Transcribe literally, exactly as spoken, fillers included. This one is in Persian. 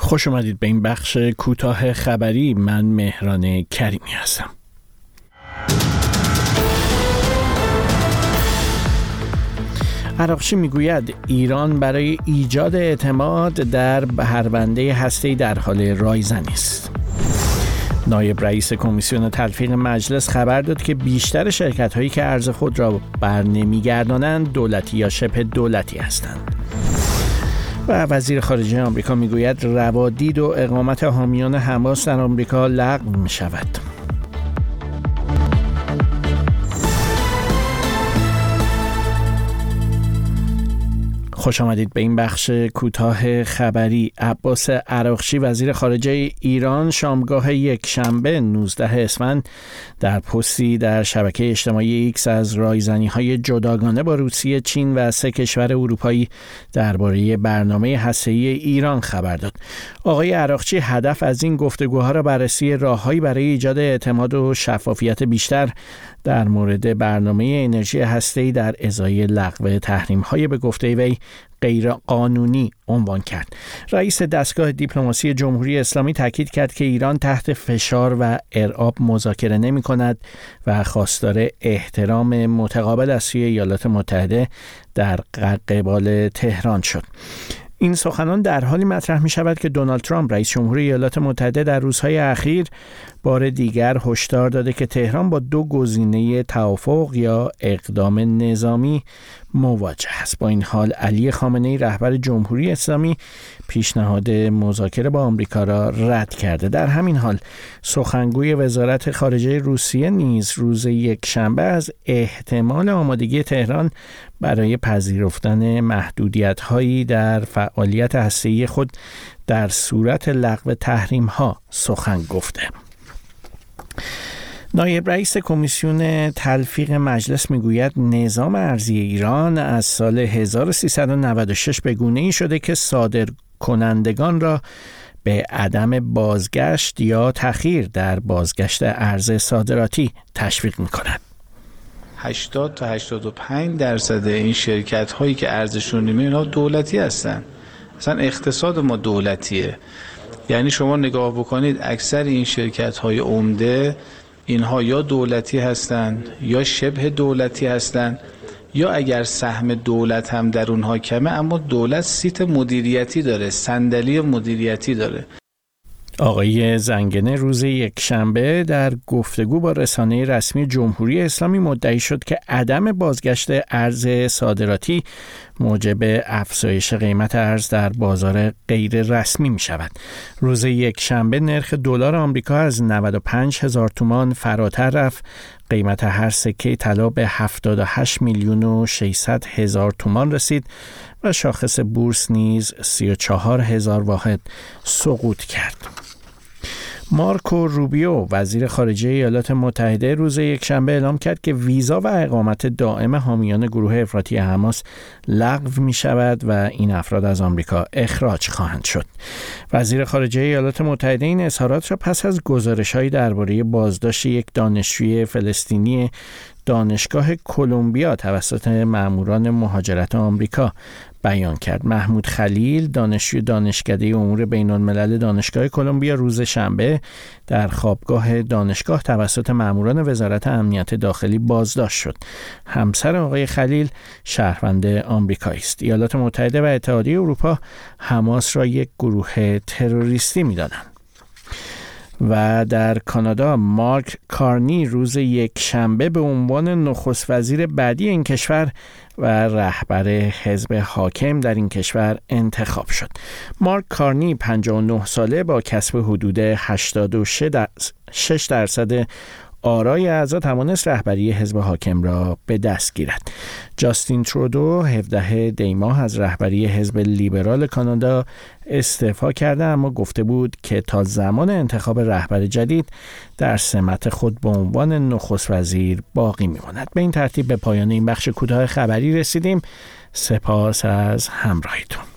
خوش اومدید به این بخش کوتاه خبری. من مهران کریمی هستم. عراقچی میگوید ایران برای ایجاد اعتماد در پرونده هسته‌ای در حال رایزنی است. نایب رئیس کمیسیون تلفیق مجلس خبر داد که بیشتر شرکت‌هایی که ارز خود را برنمیگردانند دولتی یا شبه دولتی هستند. و وزیر خارجه آمریکا میگوید روادید و اقامت حامیان حماس در آمریکا لغو می‌شود. خوش آمدید به این بخش کوتاه خبری. عباس عراقچی وزیر خارجه ایران شامگاه یک شنبه نوزدهم اسفند در پستی در شبکه اجتماعی ایکس از رایزنی‌های جداگانه با روسیه، چین و سه کشور اروپایی درباره برنامه هسته‌ای ایران خبر داد. آقای عراقچی هدف از این گفتگوها را بررسی راه‌هایی برای ایجاد اعتماد و شفافیت بیشتر در مورد برنامه انرژی هسته‌ای در ازای لغو تحریم‌های به گفته وی غیر قانونی عنوان کرد. رئیس دستگاه دیپلماسی جمهوری اسلامی تاکید کرد که ایران تحت فشار و ارعاب مذاکره نمی کند و خواستار احترام متقابل از سوی ایالات متحده در قبال تهران شد. این سخنان در حالی مطرح می شود که دونالد ترامپ رئیس جمهور ایالات متحده در روزهای اخیر بار دیگر هشدار داده که تهران با دو گزینه توافق یا اقدام نظامی مواجه است. با این حال علی خامنه‌ای رهبر جمهوری اسلامی پیشنهاد مذاکره با آمریکا را رد کرده. در همین حال سخنگوی وزارت خارجه روسیه نیز روز یک شنبه از احتمال آمادگی تهران برای پذیرفتن محدودیت‌هایی در فعالیت هسته‌ای خود در صورت لغو تحریم‌ها سخن گفته. نایب رئیس کمیسیون تلفیق مجلس میگوید نظام ارزی ایران از سال هزار و سیصد و نود و شش به گونه‌ای شده که صادر کنندگان را به عدم بازگشت یا تأخیر در بازگشت ارز صادراتی تشویق می‌کند. هشتاد تا هشتاد و پنج درصد این شرکت هایی که ارزششون نیمه اینا دولتی هستن. اصلا اقتصاد ما دولتیه. یعنی شما نگاه بکنید اکثر این شرکت های عمده اینها یا دولتی هستن یا شبه دولتی هستن یا اگر سهم دولت هم در اونها کمه اما دولت سیت مدیریتی داره، صندلی مدیریتی داره. آقای زنگنه روز یک شنبه در گفتگو با رسانه رسمی جمهوری اسلامی مدعی شد که عدم بازگشت ارز صادراتی موجب افزایش قیمت ارز در بازار غیر رسمی می شود. روز یک شنبه نرخ دلار آمریکا از نود و پنج هزار تومان فراتر رفت. قیمت هر سکه طلا به هفتاد و هشت میلیون و ششصد هزار تومان رسید و شاخص بورس نیز سی و چهار هزار واحد سقوط کرد. مارکو روبیو وزیر خارجه ایالات متحده روز یکشنبه اعلام کرد که ویزا و اقامت دائم حامیان گروه افراطی حماس لغو می شود و این افراد از آمریکا اخراج خواهند شد. وزیر خارجه ایالات متحده این اظهارات را پس از گزارش‌هایی درباره بازداشت یک دانشجوی فلسطینی دانشگاه کلمبیا توسط ماموران مهاجرت آمریکا بیان کرد. محمود خلیل دانشجوی دانشکده امور بین الملل دانشگاه کلمبیا روز شنبه در خوابگاه دانشگاه توسط ماموران وزارت امنیت داخلی بازداشت شد. همسر آقای خلیل شهروند آمریکایی است. ایالات متحده و اتحادیه اروپا حماس را یک گروه تروریستی می‌دانند. و در کانادا مارک کارنی روز یک شنبه به عنوان نخست وزیر بعدی این کشور و رهبر حزب حاکم در این کشور انتخاب شد. مارک کارنی پنجاه و نه ساله با کسب حدود هشتاد و شش درصد آرای اعضا توانست رهبری حزب حاکم را به دست گیرد. جاستین ترودو هفدهم دی ماه از رهبری حزب لیبرال کانادا استعفا کرده، اما گفته بود که تا زمان انتخاب رهبر جدید در سمت خود به عنوان نخست وزیر باقی می‌ماند. به این ترتیب به پایان این بخش کوتاه خبری رسیدیم. سپاس از همراهیتون.